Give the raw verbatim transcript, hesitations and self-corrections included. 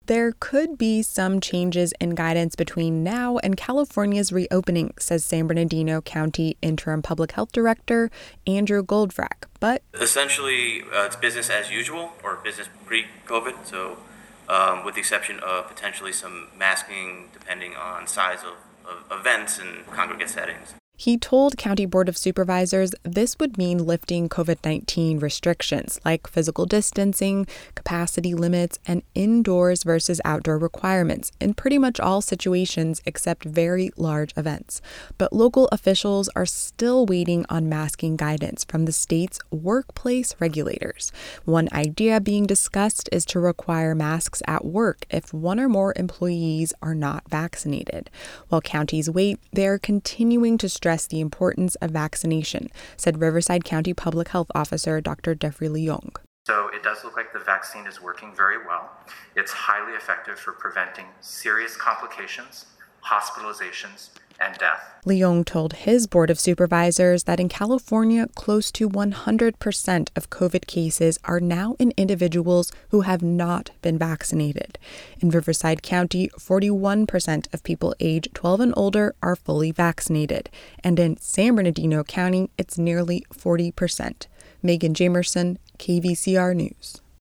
There could be some changes in guidance between now and California's reopening, says San Bernardino County Interim Public Health Director Andrew Goldfrack. But essentially, uh, it's business as usual, or business pre-COVID. So um, with the exception of potentially some masking depending on size of, of events and congregate settings. He told County Board of Supervisors this would mean lifting COVID nineteen restrictions like physical distancing, capacity limits, and indoors versus outdoor requirements in pretty much all situations except very large events. But local officials are still waiting on masking guidance from the state's workplace regulators. One idea being discussed is to require masks at work if one or more employees are not vaccinated. While counties wait, they are continuing to stress the importance of vaccination, said Riverside County Public Health Officer Doctor Jeffrey Leong. So it does look like the vaccine is working very well. It's highly effective for preventing serious complications, hospitalizations, and death. Leong told his Board of Supervisors that in California, close to one hundred percent of COVID cases are now in individuals who have not been vaccinated. In Riverside County, forty-one percent of people age twelve and older are fully vaccinated. And in San Bernardino County, it's nearly forty percent. Megan Jamerson, K V C R News.